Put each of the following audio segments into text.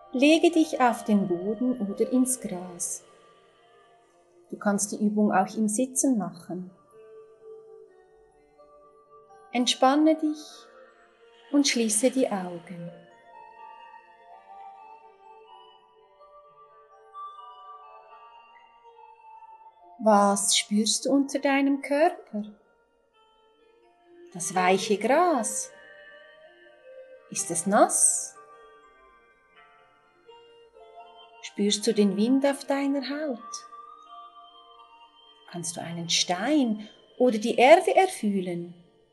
Lege dich auf den Boden oder ins Gras. Du kannst die Übung auch im Sitzen machen. Entspanne dich und schließe die Augen. Was spürst du unter deinem Körper? Das weiche Gras. Ist es nass? Spürst du den Wind auf deiner Haut? Kannst du einen Stein oder die Erde erfühlen?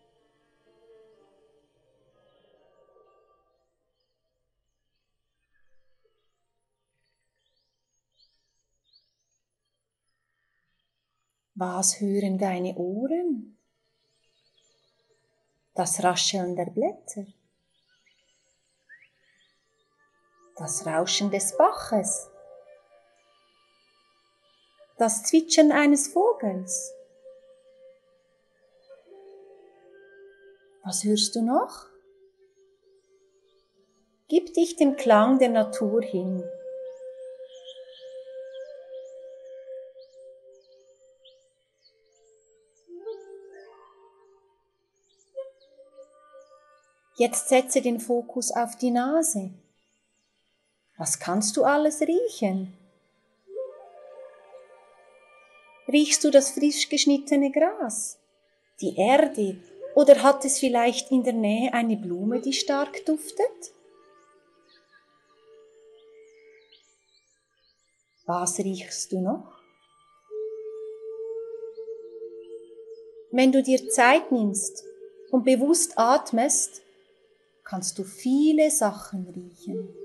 Was hören deine Ohren? Das Rascheln der Blätter? Das Rauschen des Baches? Das Zwitschern eines Vogels? Was hörst du noch? Gib dich dem Klang der Natur hin. Jetzt setze den Fokus auf die Nase. Was kannst du alles riechen? Riechst du das frisch geschnittene Gras, die Erde oder hat es vielleicht in der Nähe eine Blume, die stark duftet? Was riechst du noch? Wenn du dir Zeit nimmst und bewusst atmest, kannst du viele Sachen riechen.